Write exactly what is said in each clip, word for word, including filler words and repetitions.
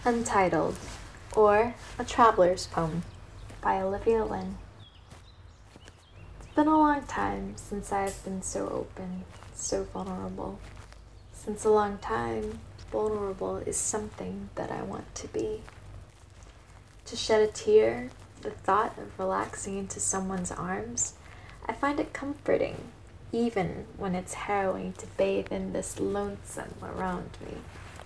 Untitled, or A Traveler's Poem by Olivia Lynn. It's been a long time since I've been so open, so vulnerable. Since a long time, vulnerable is something that I want to be. To shed a tear, the thought of relaxing into someone's arms, I find it comforting, even when it's harrowing to bathe in this lonesome around me.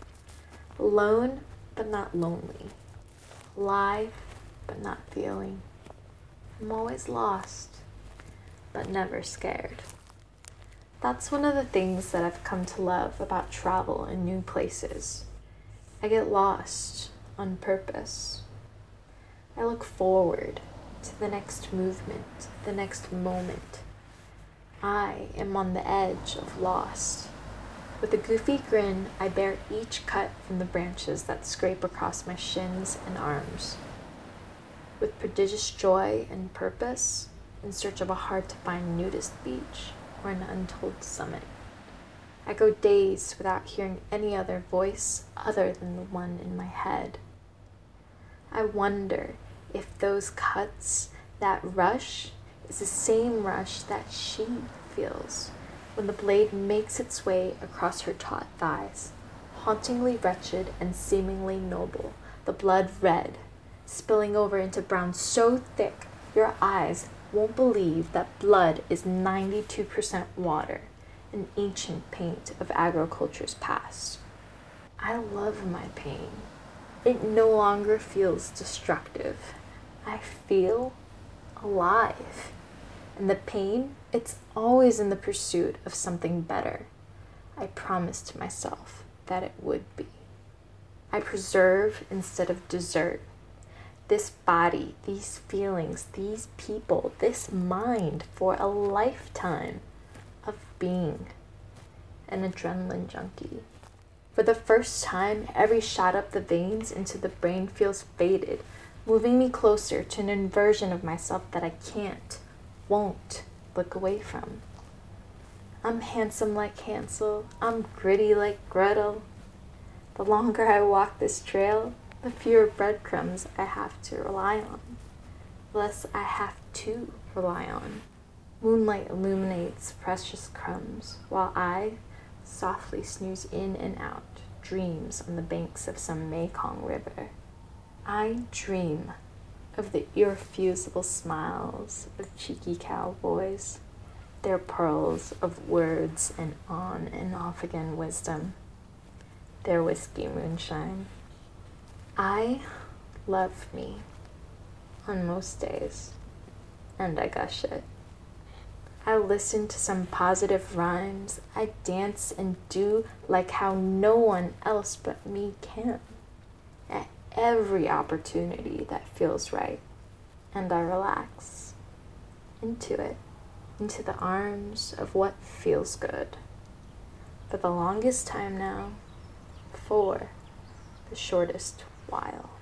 Alone, but not lonely. Alive, but not feeling. I'm always lost, but never scared. That's one of the things that I've come to love about travel and new places. I get lost on purpose. I look forward to the next movement, the next moment. I am on the edge of lost. With a goofy grin, I bear each cut from the branches that scrape across my shins and arms. With prodigious joy and purpose, in search of a hard-to-find nudist beach or an untold summit. I go days without hearing any other voice other than the one in my head. I wonder if those cuts, that rush, is the same rush that she feels when the blade makes its way across her taut thighs, hauntingly wretched and seemingly noble, the blood red, spilling over into brown so thick your eyes won't believe that blood is ninety-two percent water, an ancient paint of agriculture's past. I love my pain. It no longer feels destructive. I feel alive. And the pain, it's always in the pursuit of something better. I promised myself that it would be. I preserve instead of desert. This body, these feelings, these people, this mind for a lifetime of being an adrenaline junkie. For the first time, every shot up the veins into the brain feels faded, moving me closer to an inversion of myself that I can't, won't look away from. I'm handsome like Hansel, I'm gritty like Gretel. The longer I walk this trail, the fewer breadcrumbs I have to rely on, less I have to rely on. Moonlight illuminates precious crumbs, while I softly snooze in and out, dreams on the banks of some Mekong river. I dream of the irrefusable smiles of cheeky cowboys, their pearls of words and on and off again wisdom, their whiskey moonshine. I love me on most days, and I gush it. I listen to some positive rhymes, I dance and do like how no one else but me can. At every opportunity that feels right, and I relax into it, into the arms of what feels good. For the longest time now, for the shortest while.